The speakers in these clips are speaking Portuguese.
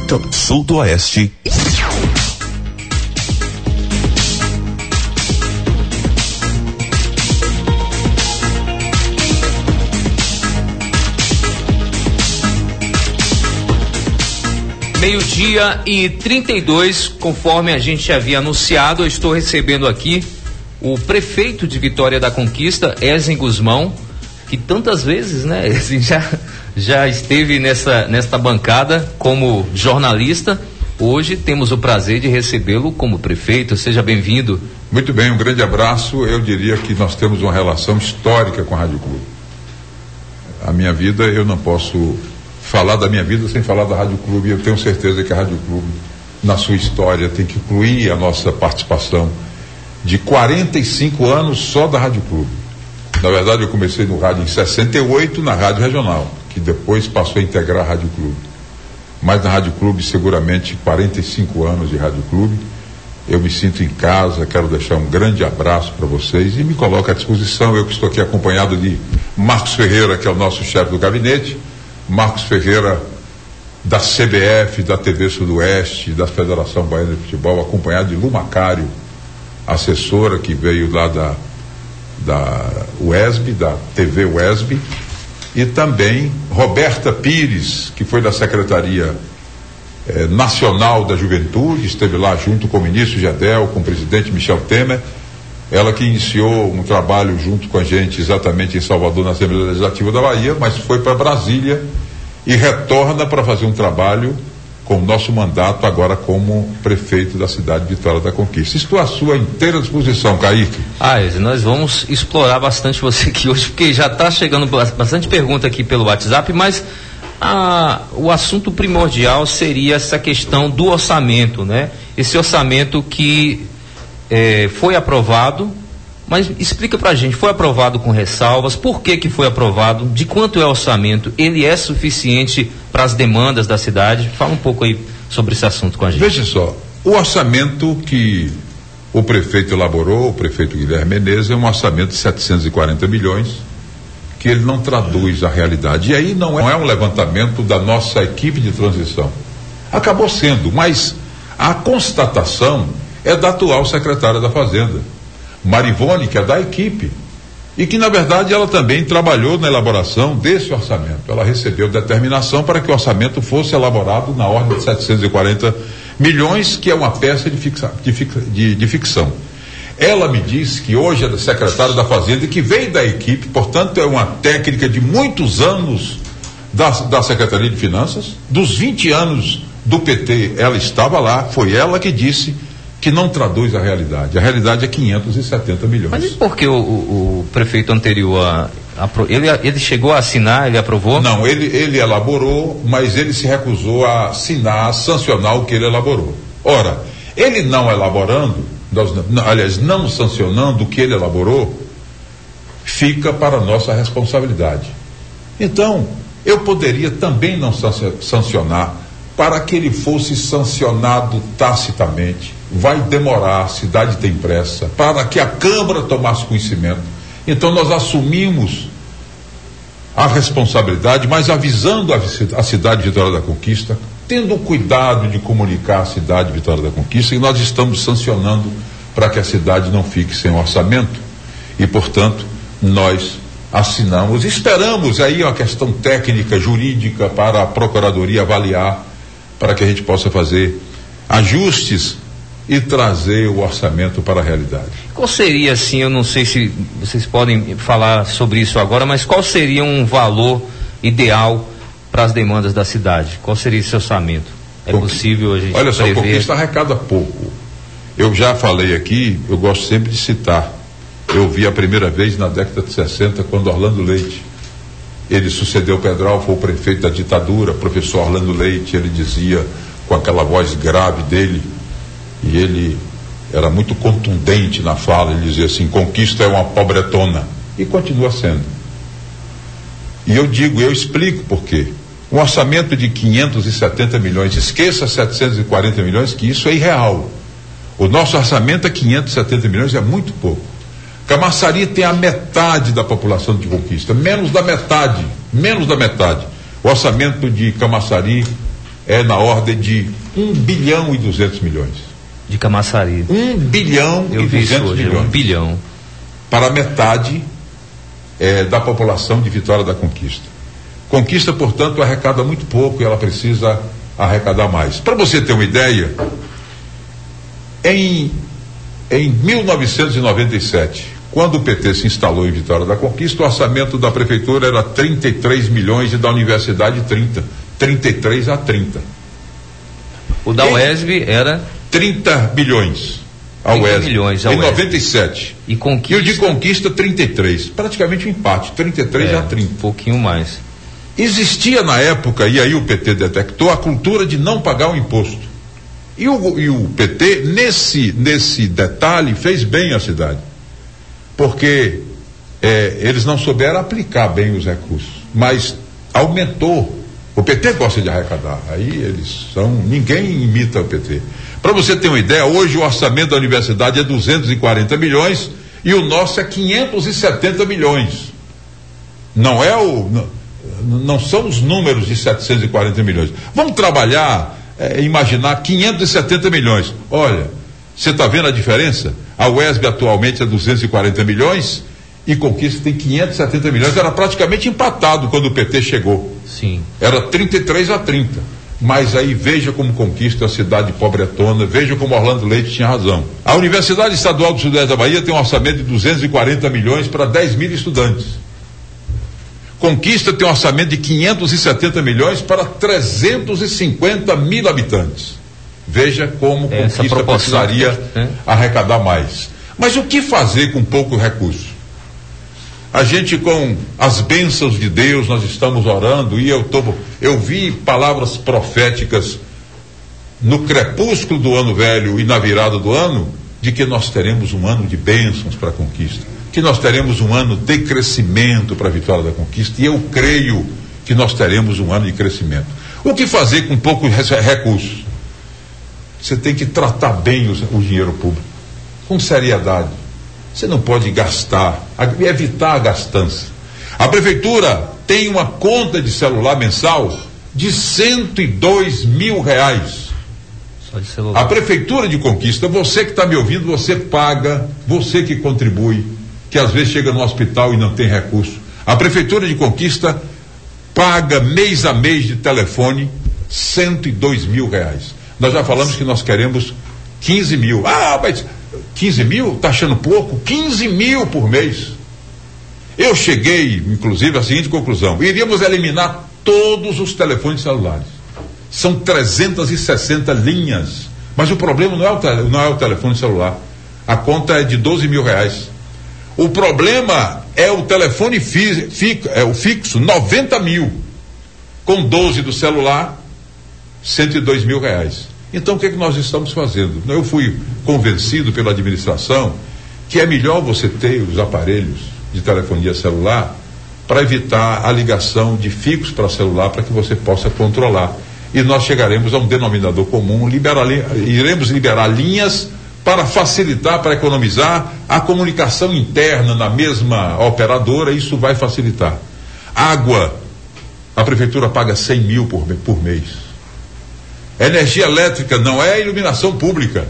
Oferecimento Sudoeste. Meio-dia e 32, conforme a gente havia anunciado, eu estou recebendo aqui o prefeito de Vitória da Conquista, Ezen Guzmão, que tantas vezes, né, já esteve nesta bancada como jornalista. Hoje temos o prazer de recebê-lo como prefeito. Seja bem-vindo. Muito bem, um grande abraço. Eu diria que nós temos uma relação histórica com a Rádio Clube. A minha vida, eu não posso falar da minha vida sem falar da Rádio Clube. Eu tenho certeza que a Rádio Clube, na sua história, tem que incluir a nossa participação de 45 anos só da Rádio Clube. Na verdade, eu comecei no rádio em 68, na Rádio Regional, que depois passou a integrar a Rádio Clube. Mas na Rádio Clube, seguramente 45 anos de Rádio Clube. Eu me sinto em casa, quero deixar um grande abraço para vocês e me coloco à disposição. Eu que estou aqui acompanhado de Marcos Ferreira, que é o nosso chefe do gabinete, Marcos Ferreira da CBF, da TV Sudoeste, da Federação Baiana de Futebol, acompanhado de Lu Macário, assessora que veio lá da UESB, da TV UESB, e também Roberta Pires, que foi da Secretaria Nacional da Juventude, esteve lá junto com o ministro Gedel, com o presidente Michel Temer, ela que iniciou um trabalho junto com a gente exatamente em Salvador, na Assembleia Legislativa da Bahia, mas foi para Brasília e retorna para fazer um trabalho com o nosso mandato agora como prefeito da cidade de Vitória da Conquista. Estou à sua inteira disposição, Kaique. Nós vamos explorar bastante você aqui hoje, porque já está chegando bastante pergunta aqui pelo WhatsApp, mas o assunto primordial seria essa questão do orçamento, né? Esse orçamento que foi aprovado, mas explica pra gente, foi aprovado com ressalvas, por que foi aprovado, de quanto é o orçamento, ele é suficiente para as demandas da cidade? Fala um pouco aí sobre esse assunto com a gente. Veja só, o orçamento que o prefeito elaborou, o prefeito Guilherme Menezes, é um orçamento de 740 milhões, que ele não traduz a realidade, e aí não é um levantamento da nossa equipe de transição, acabou sendo, mas a constatação é da atual secretária da Fazenda, Marivone, que é da equipe, e que na verdade ela também trabalhou na elaboração desse orçamento. Ela recebeu determinação para que o orçamento fosse elaborado na ordem de 740 milhões, que é uma peça de ficção. Ela me disse que hoje é secretária da Fazenda e que veio da equipe, portanto é uma técnica de muitos anos da Secretaria de Finanças, dos 20 anos do PT ela estava lá, foi ela que disse que não traduz a realidade. A realidade é 570 milhões. Mas e por que o prefeito anterior, ele chegou a assinar, ele aprovou? Não, ele elaborou, mas ele se recusou a assinar, a sancionar o que ele elaborou. Ora, ele não elaborando, não sancionando o que ele elaborou, fica para nossa responsabilidade. Então, eu poderia também não sancionar, para que ele fosse sancionado tacitamente. Vai demorar, a cidade tem pressa, para que a Câmara tomasse conhecimento. Então nós assumimos a responsabilidade, mas avisando a cidade de Vitória da Conquista, tendo cuidado de comunicar a cidade de Vitória da Conquista, que nós estamos sancionando para que a cidade não fique sem orçamento. E, portanto, nós assinamos, esperamos aí uma questão técnica, jurídica, para a Procuradoria avaliar, para que a gente possa fazer ajustes e trazer o orçamento para a realidade. Qual seria, assim, eu não sei se vocês podem falar sobre isso agora, mas qual seria um valor ideal para as demandas da cidade? Qual seria esse orçamento? É possível a gente Olha só, prever? Conquista arrecada pouco. Eu já falei aqui, eu gosto sempre de citar. Eu vi a primeira vez na década de 60, quando Orlando Leite, ele sucedeu Pedral, foi o prefeito da ditadura, professor Orlando Leite, ele dizia com aquela voz grave dele, e ele era muito contundente na fala, ele dizia assim: Conquista é uma pobretona, e continua sendo. E eu explico por quê. Um orçamento de 570 milhões, esqueça 740 milhões, que isso é irreal. O nosso orçamento é 570 milhões, é muito pouco. Camaçari tem a metade da população de Conquista, menos da metade. O orçamento de Camaçari é na ordem de 1 bilhão e 200 milhões. De Camaçari. 1 bilhão e 200 milhões. 1 bilhão. Para metade da população de Vitória da Conquista. Conquista, portanto, arrecada muito pouco e ela precisa arrecadar mais. Para você ter uma ideia, em 1997, quando o PT se instalou em Vitória da Conquista, o orçamento da prefeitura era 33 milhões e da universidade 33 a 30. O da UESB era 30 milhões. A UESB, milhões em 97. E Conquista? E o de Conquista 33. Praticamente um empate, 33 a 30. Um pouquinho mais. Existia na época, e aí o PT detectou, a cultura de não pagar o imposto. E o PT, nesse detalhe, fez bem à cidade. Porque eles não souberam aplicar bem os recursos. Mas aumentou. O PT gosta de arrecadar. Aí ninguém imita o PT. Para você ter uma ideia, hoje o orçamento da universidade é 240 milhões e o nosso é 570 milhões. Não são os números de 740 milhões. Vamos trabalhar, imaginar 570 milhões. Olha, você está vendo a diferença? A UESB atualmente é 240 milhões e Conquista tem 570 milhões. Era praticamente empatado quando o PT chegou. Sim. Era 33 a 30. Mas aí veja como Conquista é uma cidade pobretona, veja como Orlando Leite tinha razão. A Universidade Estadual do Sudeste da Bahia tem um orçamento de 240 milhões para 10 mil estudantes. Conquista tem um orçamento de 570 milhões para 350 mil habitantes. Veja como Conquista precisaria arrecadar mais. Mas o que fazer com pouco recurso? A gente, com as bênçãos de Deus, nós estamos orando e eu vi palavras proféticas no crepúsculo do ano velho e na virada do ano, de que nós teremos um ano de bênçãos para a Conquista, que nós teremos um ano de crescimento para a Vitória da Conquista, e eu creio que nós teremos um ano de crescimento. O que fazer com pouco recurso? Você tem que tratar bem o dinheiro público, com seriedade. Você não pode gastar, evitar a gastança. A prefeitura tem uma conta de celular mensal de 102 mil reais. Só de celular. A prefeitura de Conquista, você que está me ouvindo, você paga, você que contribui, que às vezes chega no hospital e não tem recurso. A prefeitura de Conquista paga mês a mês de telefone 102 mil reais. Nós já falamos que nós queremos 15 mil. Mas 15 mil? Está achando pouco? 15 mil por mês. Eu cheguei, inclusive, à seguinte conclusão: iríamos eliminar todos os telefones celulares. São 360 linhas. Mas o problema não é o telefone celular. A conta é de 12 mil reais. O problema é o telefone o fixo, 90 mil. Com 12 do celular, 102 mil reais. Então o que nós estamos fazendo? Eu fui convencido pela administração que é melhor você ter os aparelhos de telefonia celular para evitar a ligação de fixo para celular, para que você possa controlar. E nós chegaremos a um denominador comum, iremos liberar linhas para facilitar, para economizar a comunicação interna na mesma operadora. Isso vai facilitar. Água, a prefeitura paga 100 mil por mês. Energia elétrica não é iluminação pública.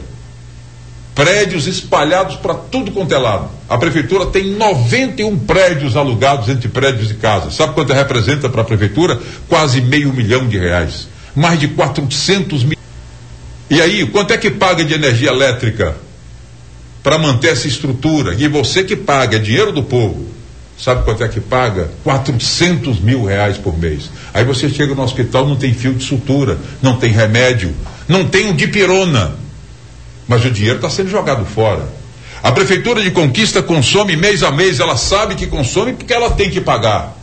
Prédios espalhados para tudo quanto é lado. A prefeitura tem 91 prédios alugados entre prédios e casas. Sabe quanto representa para a prefeitura? Quase R$500 mil. Mais de 400 mil. E aí, quanto é que paga de energia elétrica para manter essa estrutura? E você que paga, é dinheiro do povo. Sabe quanto é que paga? 400 mil reais por mês. Aí você chega no hospital, não tem fio de sutura, não tem remédio, não tem um dipirona. Mas o dinheiro está sendo jogado fora. A prefeitura de Conquista consome mês a mês, ela sabe que consome porque ela tem que pagar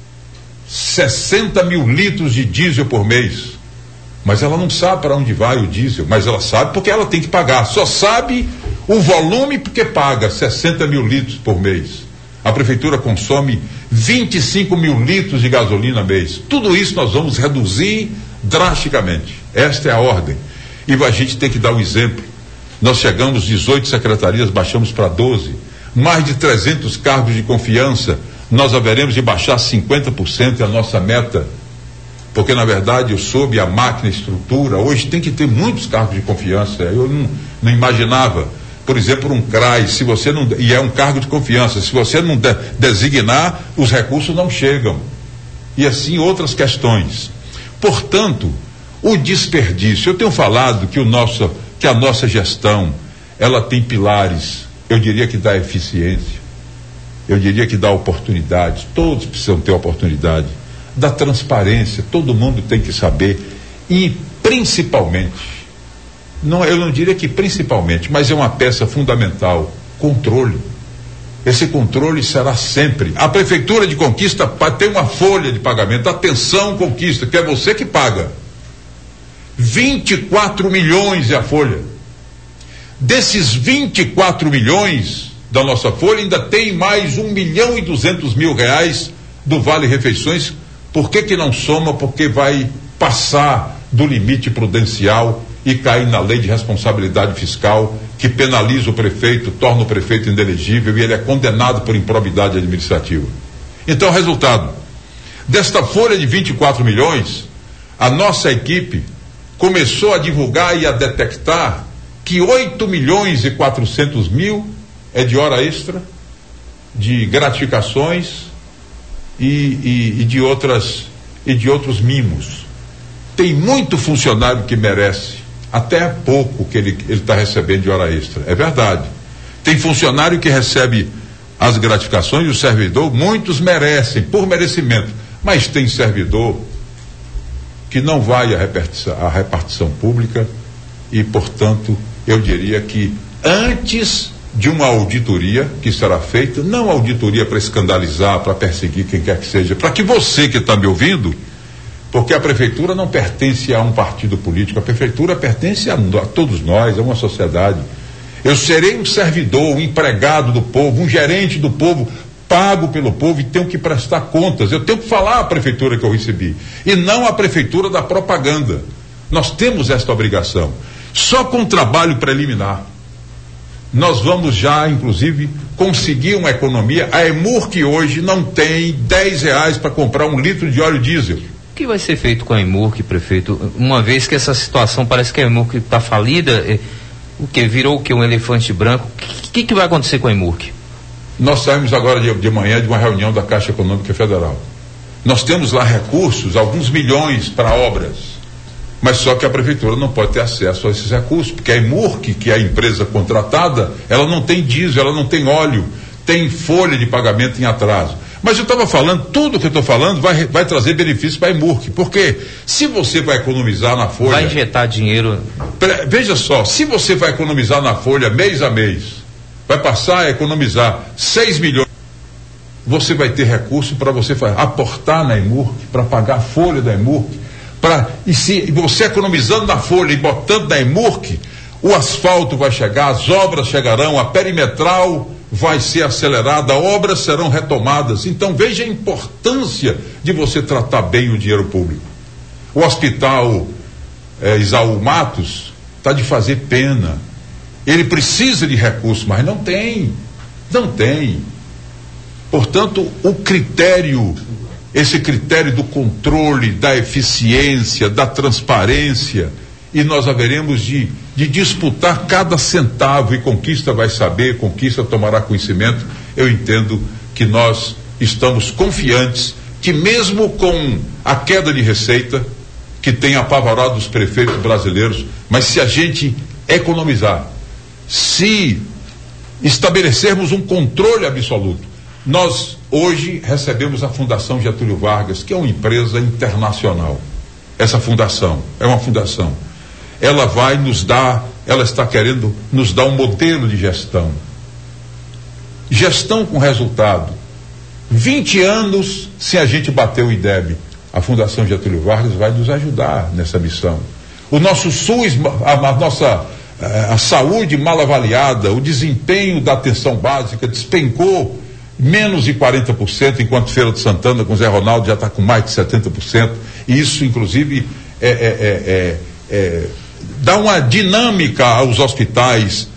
60 mil litros de diesel por mês. Mas ela não sabe para onde vai o diesel, mas ela sabe porque ela tem que pagar. Só sabe o volume porque paga 60 mil litros por mês. A prefeitura consome 25 mil litros de gasolina mês. Tudo isso nós vamos reduzir drasticamente. Esta é a ordem. E a gente tem que dar um exemplo. Nós chegamos 18 secretarias, baixamos para 12. Mais de 300 cargos de confiança. Nós haveremos de baixar 50%, é a nossa meta. porque na verdade eu soube a máquina, a estrutura, hoje tem que ter muitos cargos de confiança. Eu não imaginava, por exemplo, um CRAS, se você não, e é um cargo de confiança, se você não designar, os recursos não chegam. E assim outras questões. Portanto, o desperdício, eu tenho falado que a nossa gestão, ela tem pilares, eu diria que dá eficiência, eu diria que dá oportunidade, todos precisam ter oportunidade, da transparência, todo mundo tem que saber, e principalmente, eu não diria que principalmente, mas é uma peça fundamental, controle. Esse controle será sempre. A Prefeitura de Conquista tem uma folha de pagamento, atenção Conquista, que é você que paga. 24 milhões é a folha. Desses 24 milhões da nossa folha, ainda tem mais 1.200.000 do Vale Refeições. Por que não soma? Porque vai passar do limite prudencial e cair na lei de responsabilidade fiscal, que penaliza o prefeito, torna o prefeito inelegível e ele é condenado por improbidade administrativa. Então, resultado, desta folha de 24 milhões, a nossa equipe começou a divulgar e a detectar que 8.400.000 é de hora extra, de gratificações e de outros mimos. Tem muito funcionário que merece até pouco que ele está recebendo de hora extra, é verdade. Tem funcionário que recebe as gratificações e o servidor, muitos merecem, por merecimento, mas tem servidor que não vai à repartição pública e, portanto, eu diria que antes de uma auditoria que será feita, não auditoria para escandalizar, para perseguir quem quer que seja, para que você que está me ouvindo, porque a prefeitura não pertence a um partido político, a prefeitura pertence a todos nós, a uma sociedade. Eu serei um servidor, um empregado do povo, um gerente do povo, pago pelo povo e tenho que prestar contas. Eu tenho que falar à prefeitura que eu recebi e não à prefeitura da propaganda. Nós temos esta obrigação. Só com trabalho preliminar nós vamos já, inclusive, conseguir uma economia. A EMURC hoje não tem R$10 para comprar 1 litro de óleo diesel. O que vai ser feito com a EMURC, prefeito? Uma vez que essa situação parece que a EMURC está falida, virou o que? Um elefante branco. O que vai acontecer com a EMURC? Nós saímos agora de manhã de uma reunião da Caixa Econômica Federal. Nós temos lá recursos, alguns milhões para obras, mas só que a prefeitura não pode ter acesso a esses recursos, porque a EMURC, que é a empresa contratada, ela não tem diesel, ela não tem óleo, tem folha de pagamento em atraso. Mas eu estava falando, tudo que eu estou falando vai trazer benefício para a EMURC, porque se você vai economizar na folha... Vai injetar dinheiro... Veja só, se você vai economizar na folha mês a mês, vai passar a economizar 6 milhões, você vai ter recurso para você aportar na EMURC, para pagar a folha da EMURC, e se você economizando na folha e botando na EMURC, o asfalto vai chegar, as obras chegarão, a perimetral vai ser acelerada, obras serão retomadas. Então veja a importância de você tratar bem o dinheiro público. O hospital Isaú Matos está de fazer pena. Ele precisa de recursos, mas não tem. Portanto, esse critério do controle, da eficiência, da transparência, e nós haveremos de disputar cada centavo, e Conquista vai saber, Conquista tomará conhecimento. Eu entendo que nós estamos confiantes que mesmo com a queda de receita que tem apavorado os prefeitos brasileiros, mas se a gente economizar, se estabelecermos um controle absoluto, nós hoje recebemos a Fundação Getúlio Vargas, que é uma empresa internacional. Essa fundação é uma fundação. Ela está querendo nos dar um modelo de gestão. Gestão com resultado. 20 anos sem a gente bater o IDEB. A Fundação Getúlio Vargas vai nos ajudar nessa missão. O nosso SUS, a saúde mal avaliada, o desempenho da atenção básica despencou menos de 40%, enquanto Feira de Santana com Zé Ronaldo já está com mais de 70%. E isso, inclusive, dá uma dinâmica aos hospitais,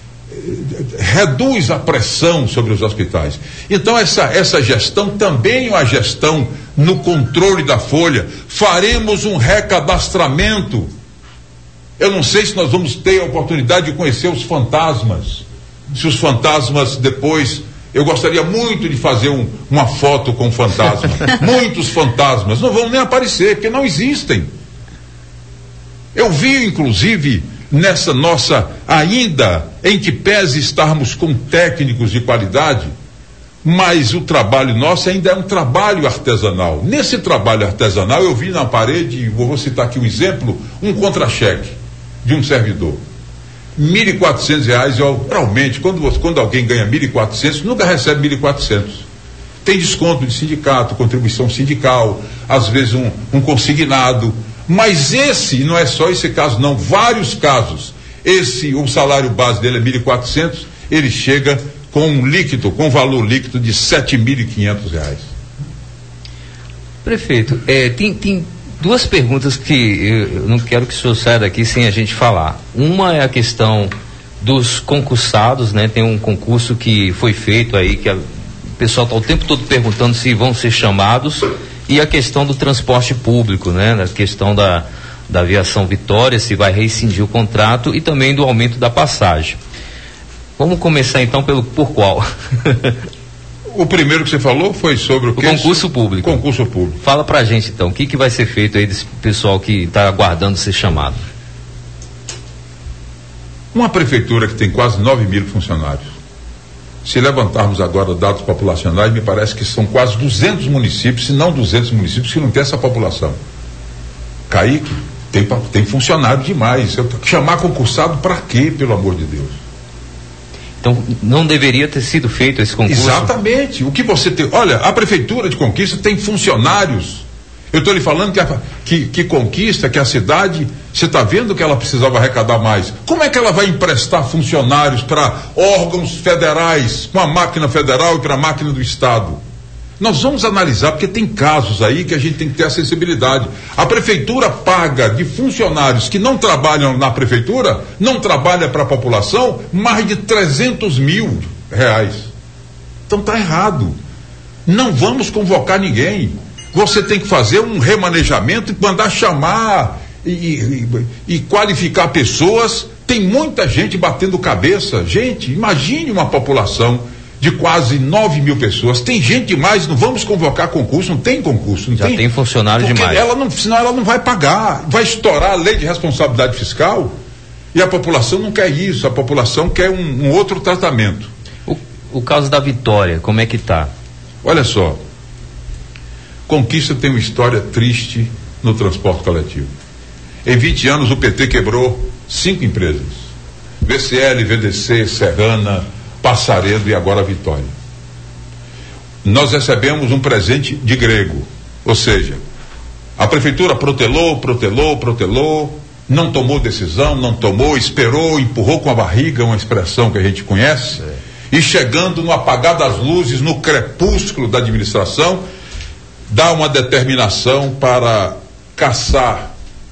reduz a pressão sobre os hospitais. Então essa gestão também é uma gestão no controle da folha. Faremos um recadastramento. Eu não sei se nós vamos ter a oportunidade de conhecer os fantasmas. Se os fantasmas depois... Eu gostaria muito de fazer uma foto com fantasma. Muitos fantasmas não vão nem aparecer, porque não existem. Eu vi, inclusive, nessa nossa, ainda em que pese estarmos com técnicos de qualidade, mas o trabalho nosso ainda é um trabalho artesanal. Nesse trabalho artesanal, eu vi na parede, vou citar aqui um exemplo, um contra-cheque de um servidor. R$1.400, realmente, quando alguém ganha 1.400, nunca recebe 1.400. Tem desconto de sindicato, contribuição sindical, às vezes um consignado, mas esse, não é só esse caso não, vários casos. O salário base dele é 1.400, ele chega com um valor líquido de R$7.500. Prefeito, tem duas perguntas que eu não quero que o senhor saia daqui sem a gente falar. Uma é a questão dos concursados, né? Tem um concurso que foi feito aí, que o pessoal está o tempo todo perguntando se vão ser chamados, e a questão do transporte público, né? A questão da aviação Vitória, se vai rescindir o contrato, e também do aumento da passagem. Vamos começar então por qual? O primeiro que você falou foi sobre o concurso público. Concurso público. Fala pra gente então, o que vai ser feito aí desse pessoal que está aguardando ser chamado? Uma prefeitura que tem quase 9.000 funcionários. Se levantarmos agora dados populacionais, me parece que são quase 200 municípios, se não 200 municípios, que não tem essa população. Kaique, tem funcionário demais. Chamar concursado para quê, pelo amor de Deus? Então, não deveria ter sido feito esse concurso? Exatamente. O que você tem... Olha, a Prefeitura de Conquista tem funcionários. Eu estou lhe falando que Conquista, que a cidade, você está vendo que ela precisava arrecadar mais. Como é que ela vai emprestar funcionários para órgãos federais, com a máquina federal e para a máquina do Estado? Nós vamos analisar, porque tem casos aí que a gente tem que ter a sensibilidade. A Prefeitura paga de funcionários que não trabalham na Prefeitura, não trabalham para a população, mais de R$300 mil. Então está errado. Não vamos convocar ninguém. Você tem que fazer um remanejamento e mandar chamar e qualificar pessoas. Tem muita gente batendo cabeça. Gente, imagine uma população de quase 9.000 pessoas. Tem gente demais, não vamos convocar concurso, não tem concurso. Não tem funcionário demais. Senão ela não vai pagar, vai estourar a lei de responsabilidade fiscal, e a população não quer isso, a população quer um outro tratamento. O caso da Vitória, como é que está? Olha só, Conquista tem uma história triste no transporte coletivo. Em 20 anos o PT quebrou 5 empresas, VCL, VDC, Serrana, Passaredo e agora Vitória. Nós recebemos um presente de grego, ou seja, a prefeitura protelou, não tomou decisão, esperou, empurrou com a barriga, uma expressão que a gente conhece, e chegando no apagar das luzes, no crepúsculo da administração, dá uma determinação para caçar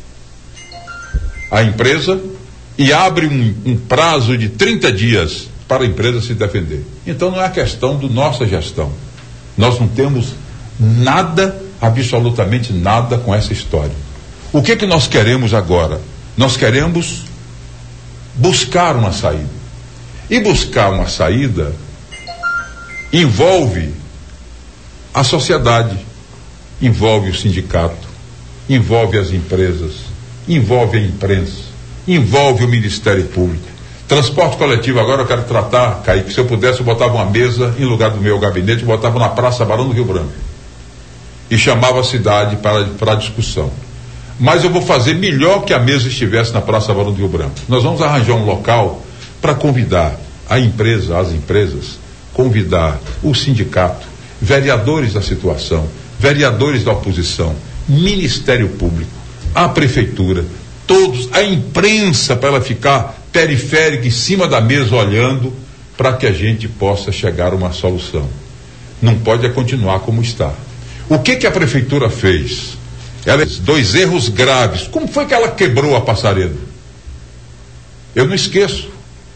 a empresa e abre um prazo de 30 dias para a empresa se defender. Então não é a questão da nossa gestão. Nós não temos nada, absolutamente nada com essa história. O que nós queremos agora? Nós queremos buscar uma saída. E buscar uma saída envolve a sociedade, envolve o sindicato, envolve as empresas, envolve a imprensa, envolve o Ministério Público. Transporte coletivo agora eu quero tratar, Kaique, se eu pudesse eu botava uma mesa em lugar do meu gabinete, botava na Praça Barão do Rio Branco e chamava a cidade para discussão. Mas eu vou fazer melhor que a mesa estivesse na Praça Barão do Rio Branco. Nós vamos arranjar um local para convidar a empresa, as empresas, convidar o sindicato, vereadores da situação, vereadores da oposição, Ministério Público, a Prefeitura, todos, a imprensa, para ela ficar periférica em cima da mesa olhando para que a gente possa chegar a uma solução. Não pode continuar como está. O que a prefeitura fez? Ela fez 2 erros graves. Como foi que ela quebrou a Passaredo? Eu não esqueço.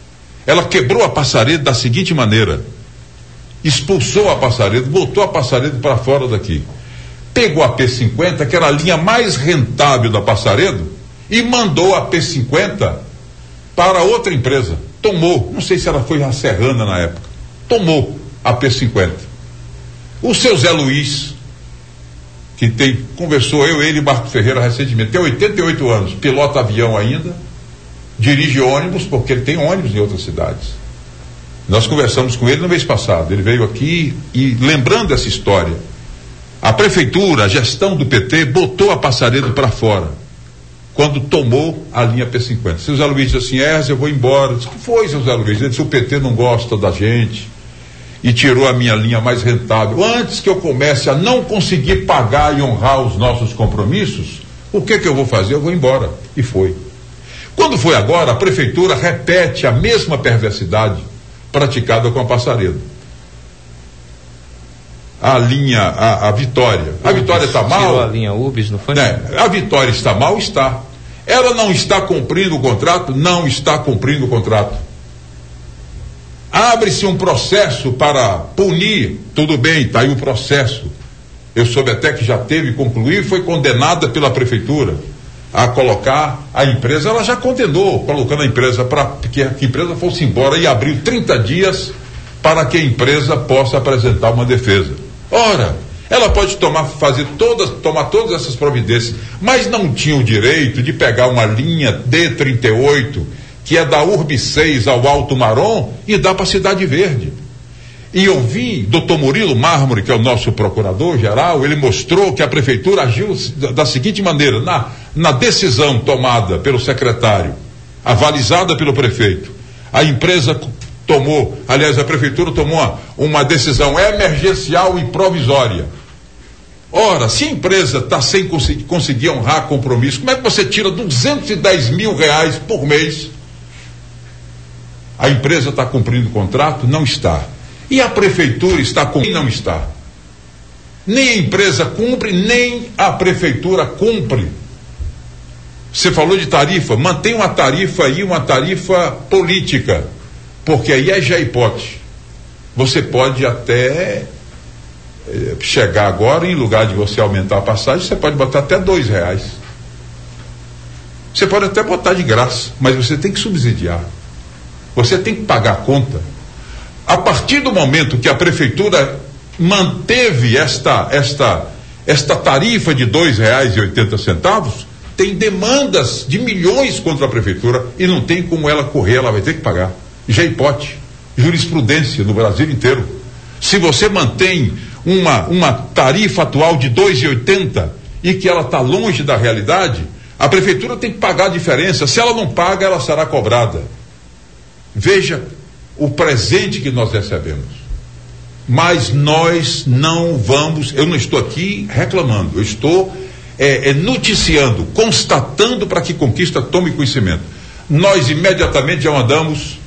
Ela quebrou a Passaredo da seguinte maneira: expulsou a Passaredo, botou a Passaredo para fora daqui, pegou a P50, que era a linha mais rentável da Passaredo, e mandou a P50 para outra empresa. Tomou, não sei se ela foi a Serrana na época, tomou a P50. O seu Zé Luiz, que conversou ele e Marco Ferreira recentemente, tem 88 anos, pilota avião ainda, dirige ônibus, porque ele tem ônibus em outras cidades. Nós conversamos com ele no mês passado, ele veio aqui e, lembrando essa história, a prefeitura, a gestão do PT, botou a Passaredo para fora, quando tomou a linha P50. Seu Zé Luiz disse assim: eu vou embora. Eu disse: que foi, seu Zé Luiz? Ele disse: o PT não gosta da gente e tirou a minha linha mais rentável. Antes que eu comece a não conseguir pagar e honrar os nossos compromissos, o que eu vou fazer? Eu vou embora. E foi. Quando foi agora, a prefeitura repete a mesma perversidade praticada com a Passaredo. A linha, a Vitória. A Vitória está mal? Tirou a linha UBS, não foi? A Vitória está mal? Está. Ela não está cumprindo o contrato? Não está cumprindo o contrato. Abre-se um processo para punir, tudo bem, está aí o processo. Eu soube até que já teve concluir, foi condenada pela prefeitura a colocar a empresa, ela já condenou, colocando a empresa para que a empresa fosse embora e abriu 30 dias para que a empresa possa apresentar uma defesa. Ora, ela pode tomar todas essas providências, mas não tinha o direito de pegar uma linha D38, que é da Urb 6 ao Alto Marom, e dar para a Cidade Verde. E eu vi Dr. Murilo Mármore, que é o nosso procurador-geral, ele mostrou que a prefeitura agiu da seguinte maneira: na decisão tomada pelo secretário, avalizada pelo prefeito, a empresa tomou, aliás, a prefeitura tomou uma decisão emergencial e provisória. Ora, se a empresa está sem conseguir honrar compromisso, como é que você tira 210 mil reais por mês? A empresa está cumprindo o contrato? Não está. E a prefeitura está cumprindo? Não está. Nem a empresa cumpre, nem a prefeitura cumpre. Você falou de tarifa, mantém uma tarifa aí, uma tarifa política, porque aí é jaipote. Você pode até chegar agora, em lugar de você aumentar a passagem, você pode botar até R$2. Você pode até botar de graça, mas você tem que subsidiar. Você tem que pagar a conta. A partir do momento que a prefeitura manteve esta tarifa de R$2,80, tem demandas de milhões contra a prefeitura e não tem como ela correr, ela vai ter que pagar. Jaipote, jurisprudência no Brasil inteiro. Se você mantém uma tarifa atual de R$2,80 e que ela está longe da realidade, a prefeitura tem que pagar a diferença. Se ela não paga, ela será cobrada. Veja o presente que nós recebemos. Mas nós não vamos, eu não estou aqui reclamando, eu estou noticiando, constatando para que Conquista tome conhecimento. Nós imediatamente já mandamos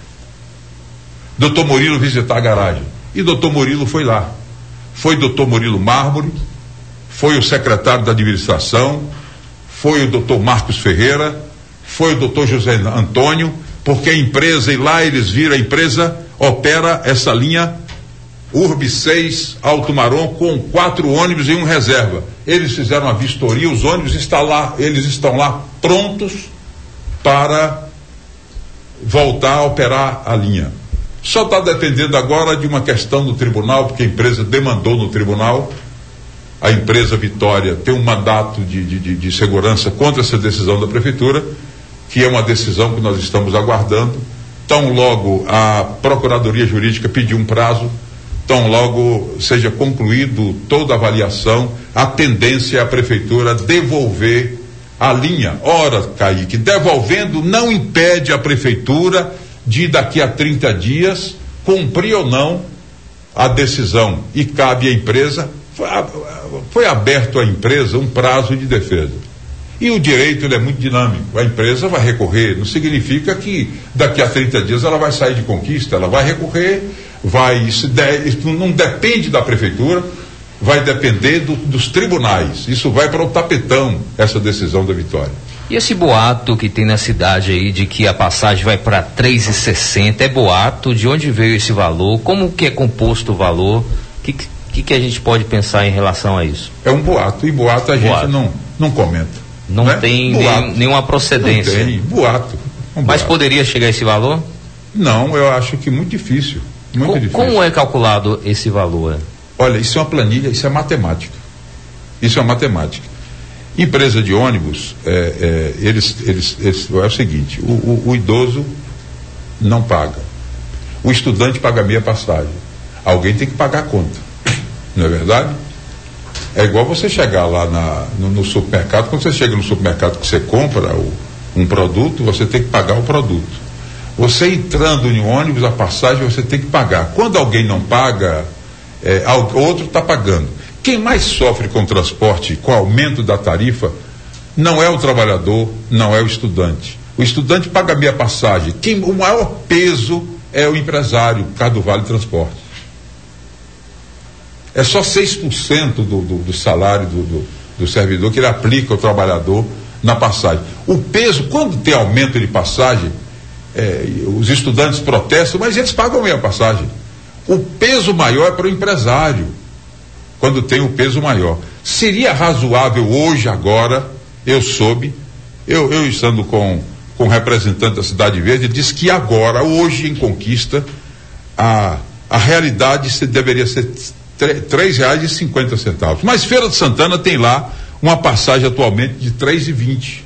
Dr. Murilo visitar a garagem. E Dr. Murilo foi lá. Foi Dr. Murilo Mármore, foi o secretário da administração, foi o Dr. Marcos Ferreira, foi o Dr. José Antônio, porque a empresa, e lá eles viram, a empresa opera essa linha Urb 6 Alto Marom com 4 ônibus e um reserva. Eles fizeram a vistoria, os ônibus estão lá, eles estão lá prontos para voltar a operar a linha. Só está dependendo agora de uma questão do tribunal, porque a empresa demandou no tribunal. A empresa Vitória tem um mandato de segurança contra essa decisão da prefeitura, que é uma decisão que nós estamos aguardando. Tão logo a Procuradoria Jurídica pediu um prazo, tão logo seja concluído toda a avaliação, a tendência é a prefeitura devolver a linha. Ora, Kaique, devolvendo não impede a prefeitura de daqui a 30 dias cumprir ou não a decisão, e cabe à empresa, foi aberto à empresa um prazo de defesa. E o direito ele é muito dinâmico. A empresa vai recorrer, não significa que daqui a 30 dias ela vai sair de Conquista, ela vai recorrer, isso não depende da prefeitura, vai depender dos tribunais. Isso vai para o tapetão, essa decisão da Vitória. E esse boato que tem na cidade aí de que a passagem vai para R$3,60, é boato? De onde veio esse valor? Como que é composto o valor? O que a gente pode pensar em relação a isso? É um boato, e boato a gente não comenta. Não tem nenhuma procedência. Não tem, boato. Mas poderia chegar a esse valor? Não, eu acho que muito difícil. Como é calculado esse valor? Olha, isso é uma planilha, isso é matemática. Isso é matemática. Empresa de ônibus, é o seguinte, o idoso não paga. O estudante paga meia passagem. Alguém tem que pagar a conta. Não é verdade? É igual você chegar lá no supermercado. Quando você chega no supermercado que você compra um produto, você tem que pagar o produto. Você entrando em um ônibus, a passagem você tem que pagar. Quando alguém não paga, outro está pagando. Quem mais sofre com o transporte, com o aumento da tarifa, não é o trabalhador, não é o estudante. O estudante paga meia passagem. O maior peso é o empresário, por causa do Vale Transporte. É só 6% do salário do servidor que ele aplica ao trabalhador na passagem. O peso, quando tem aumento de passagem, os estudantes protestam, mas eles pagam meia passagem. O peso maior é para o empresário, quando tem o peso maior. Seria razoável hoje, agora, eu soube, eu estando com um representante da Cidade Verde, ele disse que agora, hoje em Conquista, a realidade deveria ser R$3,50. Mas Feira de Santana tem lá uma passagem atualmente de R$3,20.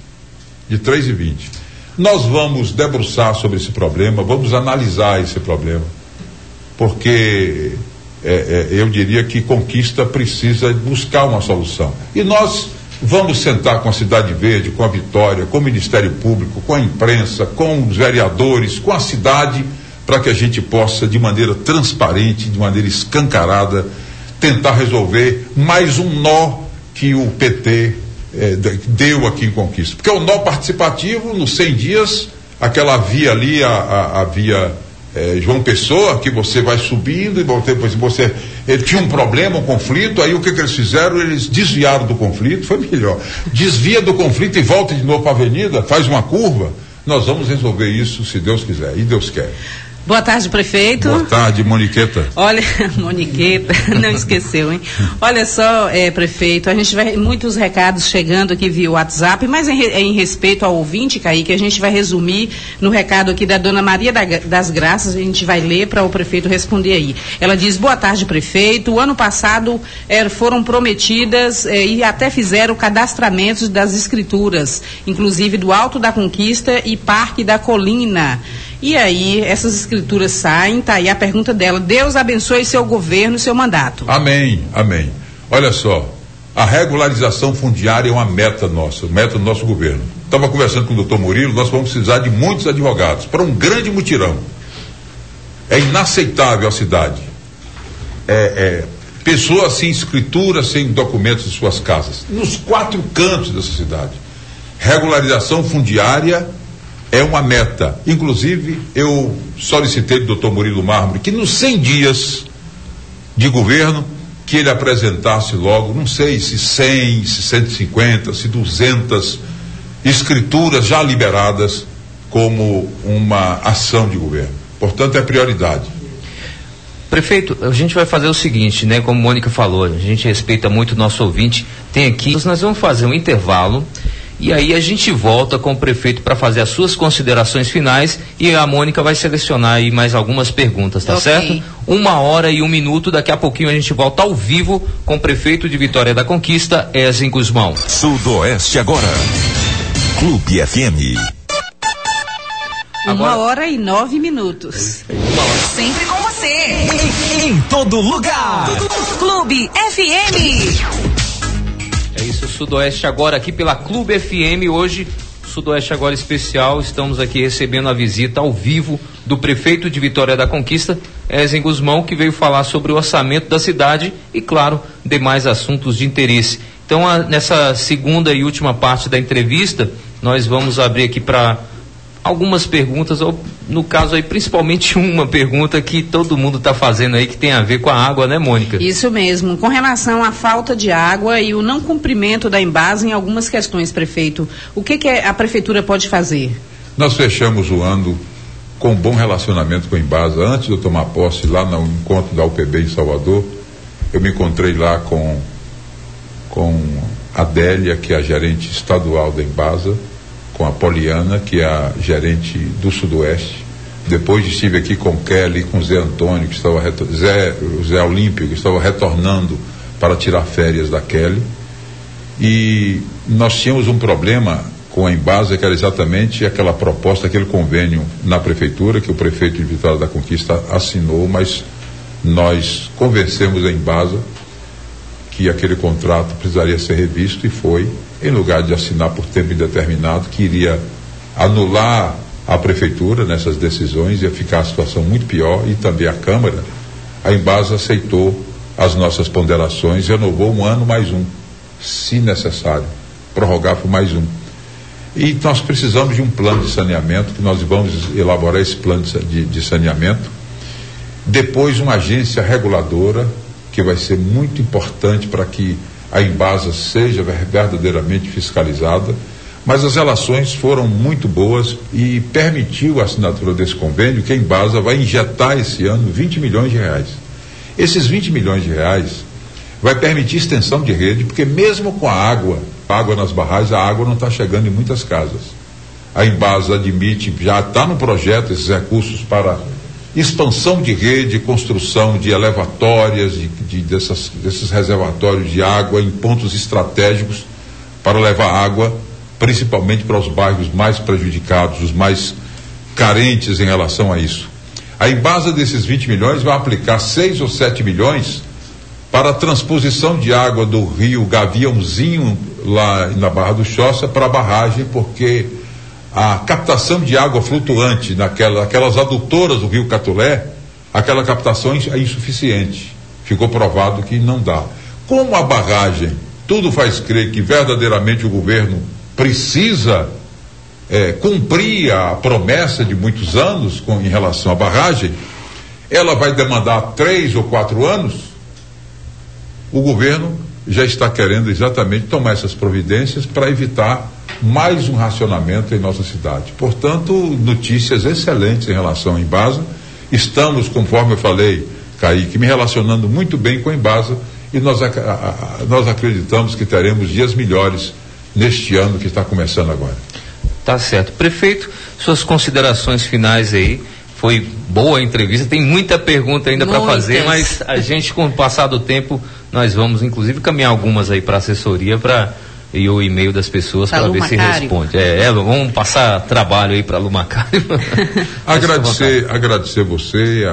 Nós vamos debruçar sobre esse problema, vamos analisar esse problema, porque eu diria que Conquista precisa buscar uma solução. E nós vamos sentar com a Cidade Verde, com a Vitória, com o Ministério Público, com a imprensa, com os vereadores, com a cidade, para que a gente possa, de maneira transparente, de maneira escancarada, tentar resolver mais um nó que o PT deu aqui em Conquista. Porque o nó participativo, nos 100 dias, aquela via ali, a via João Pessoa, que você vai subindo e depois ele tinha um problema, um conflito, aí o que eles fizeram? Eles desviaram do conflito, foi melhor. Desvia do conflito e volta de novo para a avenida, faz uma curva. Nós vamos resolver isso, se Deus quiser, e Deus quer. Boa tarde, prefeito. Boa tarde, Moniqueta. Olha, Moniqueta, não esqueceu, hein? Olha só, prefeito, a gente vai, muitos recados chegando aqui via WhatsApp, mas em respeito ao ouvinte, Kaique, a gente vai resumir no recado aqui da dona Maria das Graças, a gente vai ler para o prefeito responder aí. Ela diz: boa tarde, prefeito, o ano passado foram prometidas e até fizeram cadastramentos das escrituras, inclusive do Alto da Conquista e Parque da Colina. E aí, essas escrituras saem, tá aí a pergunta dela: Deus abençoe seu governo e seu mandato. Amém, amém. Olha só, a regularização fundiária é uma meta nossa, meta do nosso governo. Estava conversando com o doutor Murilo, nós vamos precisar de muitos advogados para um grande mutirão. É inaceitável a cidade. Pessoas sem escritura, sem documentos de suas casas, nos 4 cantos dessa cidade. Regularização fundiária é uma meta. Inclusive, eu solicitei do doutor Murilo Mármore que nos 100 dias de governo, que ele apresentasse logo, não sei se 100, se 150, se 200 escrituras já liberadas como uma ação de governo. Portanto, é prioridade. Prefeito, a gente vai fazer o seguinte, né? Como a Mônica falou, a gente respeita muito o nosso ouvinte. Tem aqui, nós vamos fazer um intervalo. E aí a gente volta com o prefeito para fazer as suas considerações finais e a Mônica vai selecionar aí mais algumas perguntas, tá certo? 1h01, daqui a pouquinho a gente volta ao vivo com o prefeito de Vitória da Conquista, Ezin Guzmão. Sudoeste agora, Clube FM. 1h09. Sempre com você. Em todo lugar. Clube FM. É isso, Sudoeste agora aqui pela Clube FM. Hoje, Sudoeste agora especial, estamos aqui recebendo a visita ao vivo do prefeito de Vitória da Conquista, Ezin Guzmão, que veio falar sobre o orçamento da cidade e, claro, demais assuntos de interesse. Então, nessa segunda e última parte da entrevista, nós vamos abrir aqui para algumas perguntas, ou no caso aí, principalmente uma pergunta que todo mundo está fazendo aí, que tem a ver com a água, né, Mônica? Isso mesmo. Com relação à falta de água e o não cumprimento da Embasa em algumas questões, prefeito, o que a prefeitura pode fazer? Nós fechamos o ano com um bom relacionamento com a Embasa. Antes de eu tomar posse, lá no encontro da UPB em Salvador, eu me encontrei lá com a Adélia, que é a gerente estadual da Embasa, com a Poliana, que é a gerente do Sudoeste. Depois estive aqui com Kelly, com Zé Antônio, que estava Zé Olímpio, que estava retornando para tirar férias da Kelly. E nós tínhamos um problema com a Embasa, que era exatamente aquela proposta, aquele convênio na prefeitura, que o prefeito de Vitória da Conquista assinou, mas nós convencemos a Embasa que aquele contrato precisaria ser revisto, e foi, em lugar de assinar por tempo indeterminado, que iria anular a prefeitura nessas decisões, ia ficar a situação muito pior, e também a Câmara. A Embasa aceitou as nossas ponderações, renovou um ano mais um, se necessário, prorrogar por mais um. E nós precisamos de um plano de saneamento, que nós vamos elaborar esse plano de saneamento. Depois, uma agência reguladora, que vai ser muito importante para que a Embasa seja verdadeiramente fiscalizada. Mas as relações foram muito boas e permitiu a assinatura desse convênio, que a Embasa vai injetar esse ano 20 milhões de reais. Esses 20 milhões de reais vai permitir extensão de rede, porque mesmo com a água nas barragens, a água não está chegando em muitas casas. A Embasa admite, já está no projeto, esses recursos para expansão de rede, construção de elevatórias, desses reservatórios de água em pontos estratégicos, para levar água principalmente para os bairros mais prejudicados, os mais carentes em relação a isso. A Embasa, desses 20 milhões, vai aplicar 6 ou 7 milhões para a transposição de água do rio Gaviãozinho, lá na Barra do Choça, para a barragem, porque a captação de água flutuante aquelas adutoras do rio Catulé, aquela captação é insuficiente. Ficou provado que não dá. Como a barragem, tudo faz crer que verdadeiramente o governo precisa cumprir a promessa de muitos anos em relação à barragem, ela vai demandar 3 ou 4 anos. O governo já está querendo exatamente tomar essas providências para evitar mais um racionamento em nossa cidade. Portanto, notícias excelentes em relação à Embasa. Estamos, conforme eu falei, Kaique, me relacionando muito bem com a Embasa, e nós acreditamos que teremos dias melhores neste ano que está começando agora. Tá certo. Prefeito, suas considerações finais aí. Foi boa a entrevista, tem muita pergunta ainda para fazer, mas a gente, com o passar do tempo, nós vamos inclusive caminhar algumas aí para a assessoria e o e-mail das pessoas para ver se responde. Vamos passar trabalho aí para a Lu Macário. Agradecer você,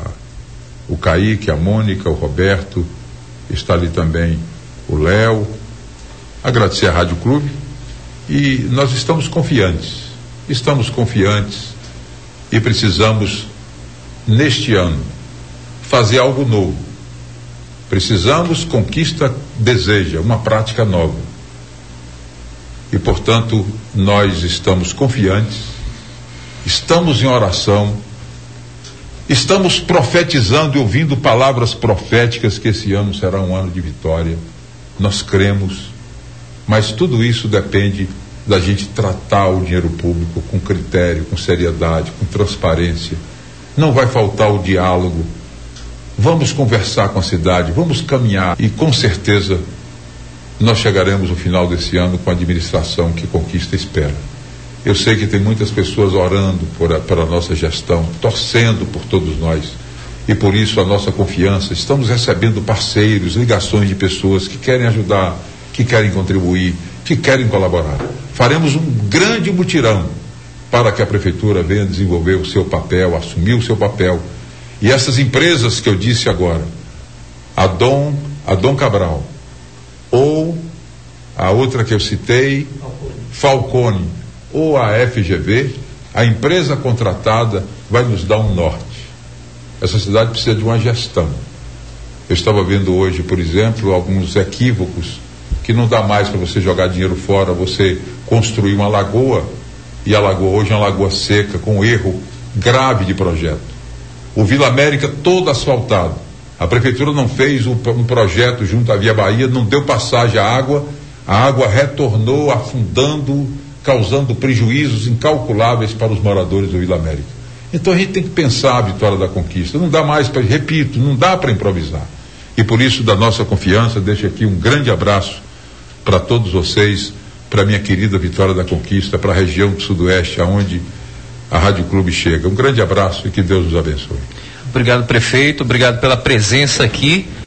o Kaique, a Mônica, o Roberto, está ali também o Léo, agradecer a Rádio Clube, e nós estamos confiantes e precisamos, neste ano, fazer algo novo. Precisamos, Conquista deseja uma prática nova. E, portanto, nós estamos confiantes, estamos em oração, estamos profetizando e ouvindo palavras proféticas que esse ano será um ano de vitória. Nós cremos, mas tudo isso depende da gente tratar o dinheiro público com critério, com seriedade, com transparência. Não vai faltar o diálogo. Vamos conversar com a cidade, vamos caminhar, e com certeza nós chegaremos no final desse ano com a administração que Conquista espera. Eu sei que tem muitas pessoas orando pela nossa gestão, torcendo por todos nós, e por isso a nossa confiança. Estamos recebendo parceiros, ligações de pessoas que querem ajudar, que querem contribuir, que querem colaborar. Faremos um grande mutirão para que a prefeitura venha desenvolver o seu papel, assumir o seu papel. E essas empresas que eu disse agora, a Dom Cabral, ou a outra que eu citei, Falcone, ou a FGV, a empresa contratada vai nos dar um norte. Essa cidade precisa de uma gestão. Eu estava vendo hoje, por exemplo, alguns equívocos, que não dá mais para você jogar dinheiro fora, você construir uma lagoa E a lagoa hoje é uma lagoa seca, com um erro grave de projeto. O Vila América todo asfaltado. A prefeitura não fez um projeto junto à Via Bahia, não deu passagem à água, a água retornou afundando, causando prejuízos incalculáveis para os moradores do Vila América. Então a gente tem que pensar a Vitória da Conquista. Não dá mais para, repito, não dá para improvisar. E por isso, da nossa confiança, deixo aqui um grande abraço para todos vocês, para a minha querida Vitória da Conquista, para a região do Sudoeste, aonde a Rádio Clube chega. Um grande abraço e que Deus nos abençoe. Obrigado, prefeito. Obrigado pela presença aqui.